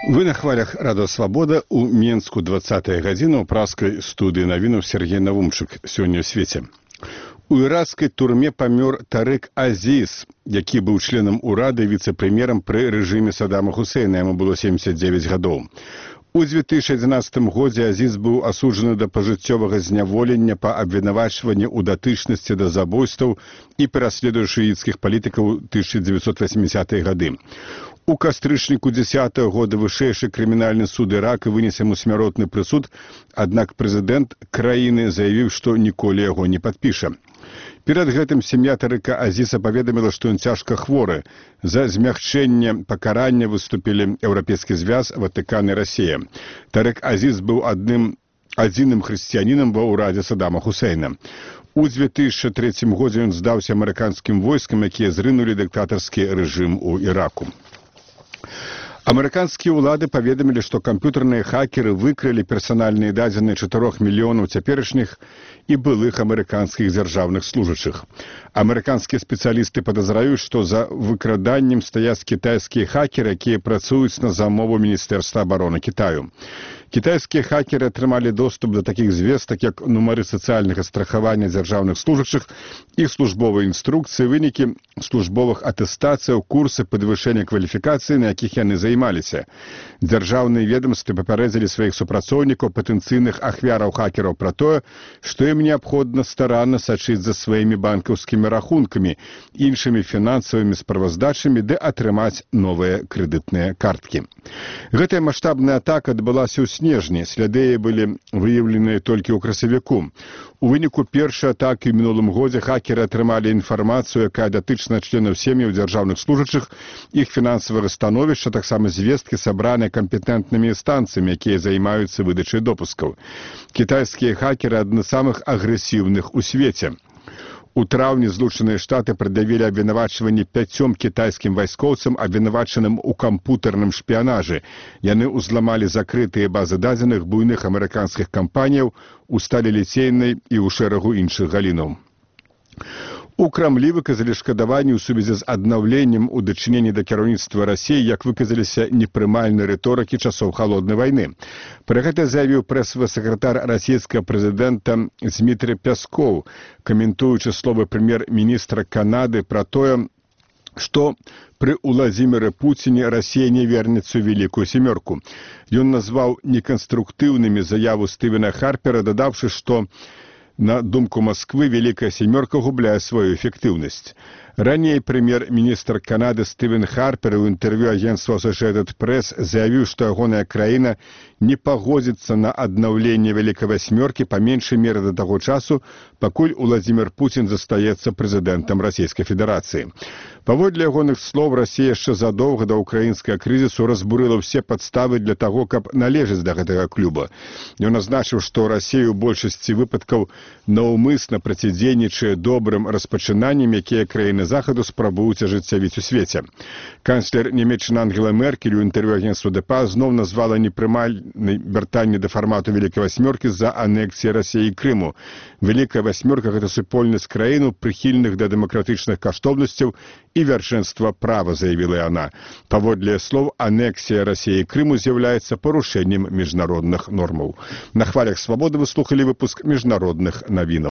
Вы на хвалях Радио Свобода у Менску 20-я гадзіна ў праскай студыі навінаў Сергей Навумчык сёння ў свеце. У іракскай турме памёр Тарык Азіз, які быў членам урада і віцэ-прэм'ерам пры рэжыме Саддама Хусейна, яму было 79 гадоў. У 2011 годзе Азіз быў асуджаны да пажыццёвага зняволення па абвінавачванні ў датычнасці да забойстваў і пераследуе шыіцкіх палітыкаў 1980-е гады. У кастрычніку 10-го года вышэйшы крымінальны суд Ірака вынес яму смяротны прысуд, аднак прэзідэнт краіны заявіў, што ніколі яго не падпіша. Перад гэтым сям'я Тарыка Азіза паведаміла, што ён цяжка хворы. За змягчэнне пакарання выступілі Еўрапейскі звяз, Ватыкан і Расія. Тарык Азіз быў адзіным хрысціянінам ва ўрадзе Саддама Хусейна. У 2003 годзе ён здаўся амерыканскім войскам, якія зрынулі дыктатарскі рэжым у Іраку. Амерыканскія ўлады паведамілі, што камп'ютарныя хакеры выкрылі персанальныя дадзеныя 4 мільёнаў цяперашніх і былых амерыканскіх дзяржаўных служачых. Амерыканскія спецыялісты падазраюць, што за выкраданнем стаяць кітайскія хакеры, якія працуюць на замову Міністэрства абароны Кітаю. Кітайскія хакеры атрымалі доступ да такіх звестак, як нумары сацыяльнага страхавання дзяржаўных служачых, іх службовыя інструкцыі, вынікі службовых атэстацыяў, курсы падвышэння кваліфікацыі, на якіх яны займаліся. Дзяржаўныя ведамствы папярэдзілі сваіх супрацоўнікаў, патэнцыйных ахвяраў хакераў пра тое, што ім неабходна старанна сачыць за сваімі банкаўскімі рахункамі, іншымі фінансавымі справаздачамі, ды атрымаць новыя крэдытныя карткі. Гэтая маштабная атака адбылася ў снежні, сляды былі выяўленыя толькі ў красавіку. У выніку першай атакі ў мінулым годзе хакеры атрымалі інфармацыю, якая датычна членаў сем'яў дзяржаўных служачых, іх фінансавага становішча, таксама звесткі, сабраныя кампетэнтнымі інстанцыямі, якія займаюцца выдачай допускаў. Кітайскія хакеры адны з самых агрэсіўных у свеце. У траўні Злучаныя Штаты прад'явілі абвінавачванні 5 кітайскім вайскоўцам, абвінавачаным у кампутарным шпіянажы. Яны ўзламалі закрытыя базы дадзеных буйных амерыканскіх кампаніяў у сталі ліцейнай і ў шэрагу іншых галінаў. У Крамлі выказалі шкадаванне ў сувязі з аднаўленнем у дачыненні да кіраўніцтва Расіі, як выказаліся, непрымальнай рыторыкі часоў халоднай вайны. Пра гэта заявіў прэсавы сакратар расійскага прэзідэнта Дмітрый Пяскоў, каментуючы словы прэм'ер-міністра Канады пра тое, што пры Уладзіміры Пуціне Расія не вернецца ў Вялікую сямёрку. Ён назваў неканструктыўнымі заяву Стывена Харпера, дадаўшы, што на думку Масквы, Вялікая сямёрка губляе сваю эфектыўнасць. Раней прэм'ер-міністр Канады Стывен Харпер у інтэрв'ю агенцтва Associated Press заявіў, што ягоная краіна не пагодзіцца на аднаўленне Вялікай васьмёркі па меншай меры да таго часу, пакуль Уладзімір Пуцін застаецца прэзідэнтам Расійскай Федэрацыі. Паводле ягоных слоў, Расія яшчэ задоўга да ўкраінскага крызісу разбурыла ўсе падставы для таго, каб належаць да гэтага клуба. Ён азначыў, што Расія ў большасці выпадкаў наўмысна процідзейнічае добрым распачынанням, якія краіны захаду спрабуюць ажыццявіць у свеце. Канцлер нямецчыны Ангела Меркель у інтэрв'ю агенцтва ДПА зноў назвала непрымальнай вяртанне да фармату Вялікай васьмёркі з-за анексіі Расіі і Крыму. Вялікая васьмёрка — гэта супольнасць краін, прыхільных да дэмакратычных каштоўнасцяў і вяршэнства права, заявіла яна. Паводле слоў, анексія Расіі і Крыму з'яўляецца парушэннем міжнародных нормаў. На хвалях Свабоды вы слухалі выпуск міжнародных навінаў.